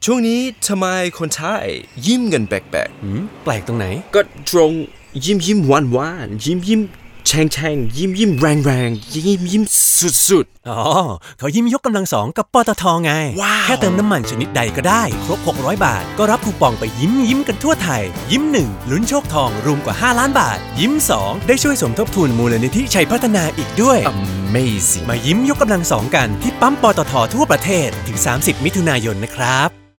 ช่วงนี้ทำไมคนไทยยิ้มกันแปลกแปลกตรงไหนก็ตรงยิ้มหวานยิ้มแช่งยิ้มแรงยิ้มสุดอ๋อเขายิ้มยกกำลังสองกับปตทไงแค่เติมน้ำมันชนิดใดก็ได้ครบ600 บาทก็รับคูปองไปยิ้มกันทั่วไทยยิ้ม1ลุ้นโชคทองรวมกว่า5 ล้านบาทยิ้ม2ได้ช่วยสมทบทุนมูลนิธิชัยพัฒนาอีกด้วย Amazing มายิ้มยกกำลังสองกันที่ปั๊มปตททั่วประเทศถึง30 มิถุนายนนะครับ